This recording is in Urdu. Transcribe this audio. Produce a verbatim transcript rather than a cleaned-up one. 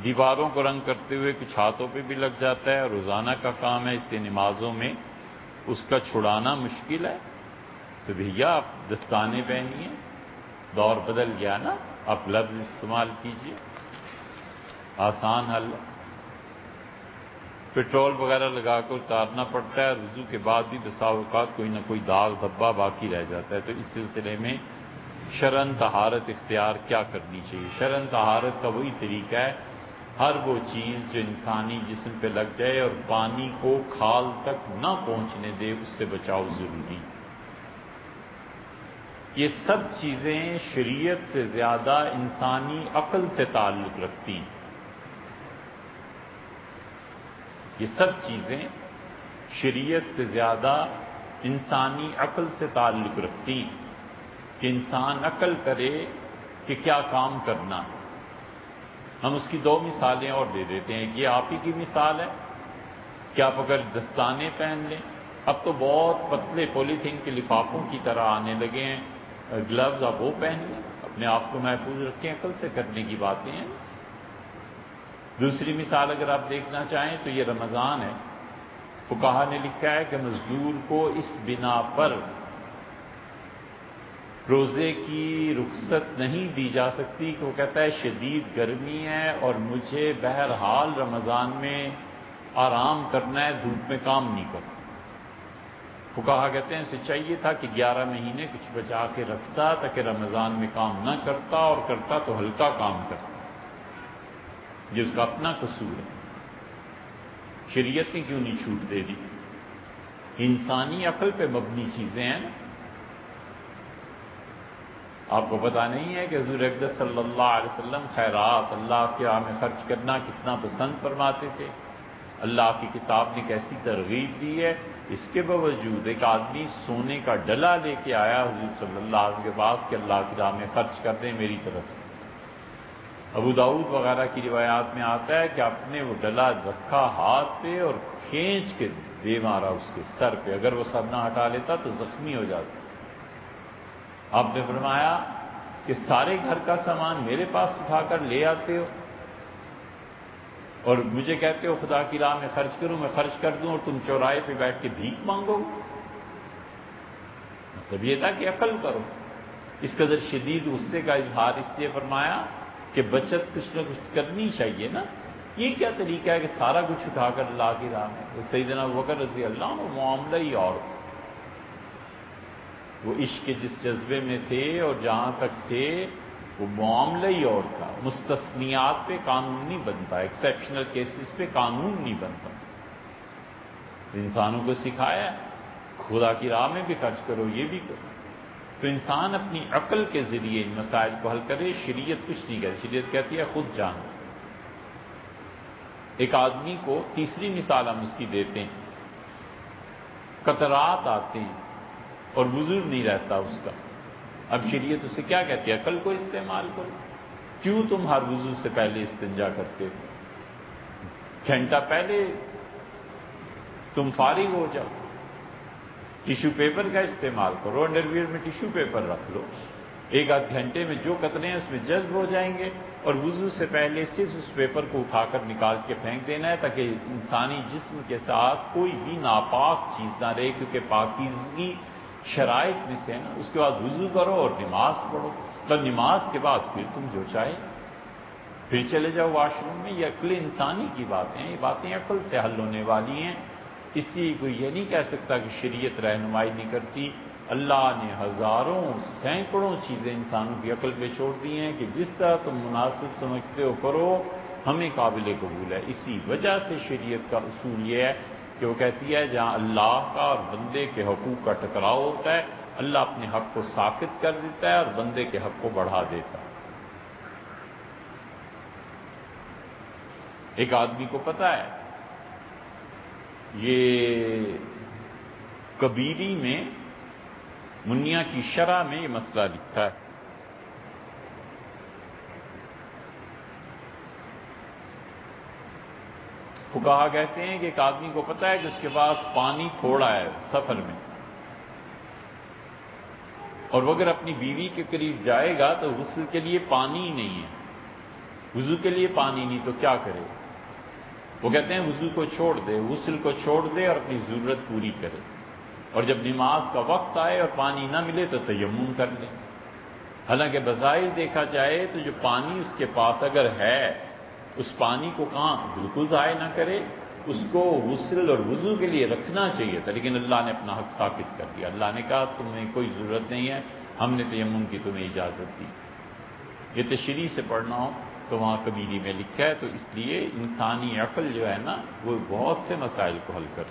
دیواروں کو رنگ کرتے ہوئے کچھ ہاتھوں پہ بھی لگ جاتا ہے، روزانہ کا کام ہے، اس سے نمازوں میں اس کا چھڑانا مشکل ہے، تو بھیا آپ دستانے پہنیے، دور بدل گیا نا، آپ لفظ استعمال کیجئے، آسان حل ہے۔ پیٹرول وغیرہ لگا کر اتارنا پڑتا ہے، وضو کے بعد بھی بسا اوقات کوئی نہ کوئی داغ دھبا باقی رہ جاتا ہے، تو اس سلسلے میں شرعاً طہارت اختیار کیا کرنی چاہیے؟ شرعاً طہارت کا وہی طریقہ ہے، ہر وہ چیز جو انسانی جسم پہ لگ جائے اور پانی کو کھال تک نہ پہنچنے دے، اس سے بچاؤ ضروری۔ یہ سب چیزیں شریعت سے زیادہ انسانی عقل سے تعلق رکھتی ہیں، یہ سب چیزیں شریعت سے زیادہ انسانی عقل سے تعلق رکھتی ہیں کہ انسان عقل کرے کہ کیا کام کرنا ہے۔ ہم اس کی دو مثالیں اور دے دیتے ہیں، یہ آپ ہی کی مثال ہے کہ آپ اگر دستانے پہن لیں، اب تو بہت پتلے پولیتھین کے لفافوں کی طرح آنے لگے ہیں، گلوز آپ وہ پہن لیں، اپنے آپ کو محفوظ رکھیں، عقل سے کرنے کی باتیں ہیں۔ دوسری مثال اگر آپ دیکھنا چاہیں تو یہ رمضان ہے، فقہا نے لکھا ہے کہ مزدور کو اس بنا پر روزے کی رخصت نہیں دی جا سکتی کہ وہ کہتا ہے شدید گرمی ہے اور مجھے بہرحال رمضان میں آرام کرنا ہے، دھوپ میں کام نہیں کرنا۔ فقہا کہتے ہیں اسے چاہیے تھا کہ گیارہ مہینے کچھ بچا کے رکھتا تاکہ رمضان میں کام نہ کرتا، اور کرتا تو ہلکا کام کرتا، یہ اس کا اپنا قصور ہے۔ شریعت نے کیوں نہیں چھوٹ دے دی؟ انسانی عقل پہ مبنی چیزیں ہیں نا۔ آپ کو پتہ نہیں ہے کہ حضور اقدس صلی اللہ علیہ وسلم خیرات اللہ کے راہ میں خرچ کرنا کتنا پسند فرماتے تھے؟ اللہ کی کتاب نے کیسی ترغیب دی ہے، اس کے باوجود ایک آدمی سونے کا ڈلا لے کے آیا حضور صلی اللہ علیہ وسلم کے پاس کہ اللہ کی راہ میں خرچ کر دیں میری طرف سے۔ ابو داؤد وغیرہ کی روایات میں آتا ہے کہ آپ نے وہ ڈلا رکھا ہاتھ پہ اور کھینچ کے دے مارا اس کے سر پہ، اگر وہ سر نہ ہٹا لیتا تو زخمی ہو جاتا۔ آپ نے فرمایا کہ سارے گھر کا سامان میرے پاس اٹھا کر لے آتے ہو اور مجھے کہتے ہو خدا کی راہ میں خرچ کروں، میں خرچ کر دوں اور تم چوراہے پہ بیٹھ کے بھیک مانگو۔ مطلب یہ تھا کہ عقل کرو۔ اس قدر شدید غصے کا اظہار اس لیے فرمایا کہ بچت کچھ نہ کچھ کرنی چاہیے نا۔ یہ کیا طریقہ ہے کہ سارا کچھ اٹھا کر اللہ کی راہ میں؟ سیدنا ابوبکر رضی اللہ عنہ معاملہ ہی اور وہ عشق کے جس جذبے میں تھے اور جہاں تک تھے وہ معاملہ ہی اور تھا۔ مستثنیات پہ قانون نہیں بنتا، ایکسیپشنل کیسز پہ قانون نہیں بنتا۔ انسانوں کو سکھایا خدا کی راہ میں بھی خرچ کرو، یہ بھی کرو، تو انسان اپنی عقل کے ذریعے ان مسائل کو حل کرے۔ شریعت کچھ نہیں کہتی، شریعت کہتی ہے خود جانو۔ ایک آدمی کو تیسری مثال ہم اس کی دیتے ہیں، قطرات آتے ہیں اور وضو نہیں رہتا اس کا، اب شریعت اسے کیا کہتی ہے؟ عقل کو استعمال کرو۔ کیوں تم ہر وضو سے پہلے استنجا کرتے ہو؟ گھنٹہ پہلے تم فارغ ہو جاؤ، ٹیشو پیپر کا استعمال کرو، انڈر ویئر میں ٹیشو پیپر رکھ لو، ایک آدھ گھنٹے میں جو قطرے ہیں اس میں جذب ہو جائیں گے، اور وضو سے پہلے صرف اس پیپر کو اٹھا کر نکال کے پھینک دینا ہے تاکہ انسانی جسم کے ساتھ کوئی بھی ناپاک چیز نہ رہے، کیونکہ پاکیزگی شرائط میں سے ہے نا۔ اس کے بعد وضو کرو اور نماز پڑھو، اور نماز کے بعد پھر تم جو چاہے پھر چلے جاؤ واش روم میں۔ یہ عقل انسانی کی باتیں ہیں، یہ باتیں عقل سے حل ہونے والی ہیں۔ اس لیے کوئی یہ نہیں کہہ سکتا کہ شریعت رہنمائی نہیں کرتی۔ اللہ نے ہزاروں سینکڑوں چیزیں انسانوں کی عقل پہ چھوڑ دی ہیں کہ جس طرح تم مناسب سمجھتے ہو کرو، ہمیں قابل قبول ہے۔ اسی وجہ سے شریعت کا اصول یہ ہے کہ وہ کہتی ہے جہاں اللہ کا اور بندے کے حقوق کا ٹکراؤ ہوتا ہے، اللہ اپنے حق کو ساقط کر دیتا ہے اور بندے کے حق کو بڑھا دیتا ہے۔ ایک آدمی کو پتہ ہے یہ کبیری میں منیا کی شرح میں یہ مسئلہ لکھا ہے، فقہا کہتے ہیں کہ ایک آدمی کو پتہ ہے کہ اس کے پاس پانی تھوڑا ہے سفر میں، اور وہ اگر اپنی بیوی کے قریب جائے گا تو غسل کے لیے پانی ہی نہیں ہے، وضو کے لیے پانی نہیں تو کیا کرے؟ وہ کہتے ہیں وضو کو چھوڑ دے، غسل کو چھوڑ دے اور اپنی ضرورت پوری کرے، اور جب نماز کا وقت آئے اور پانی نہ ملے تو تیمم کر لے۔ حالانکہ بظاہر دیکھا جائے تو جو پانی اس کے پاس اگر ہے، اس پانی کو کہاں بالکل ضائع نہ کرے، اس کو غسل اور وضو کے لیے رکھنا چاہیے تھا، لیکن اللہ نے اپنا حق ثابت کر دیا۔ اللہ نے کہا تمہیں کوئی ضرورت نہیں ہے، ہم نے تیمم کی تمہیں اجازت دی۔ یہ تشریح سے پڑھنا ہو تو وہاں کبیری میں لکھا ہے، تو اس لیے انسانی عقل جو ہے نا وہ بہت سے مسائل کو حل کرتا ہے۔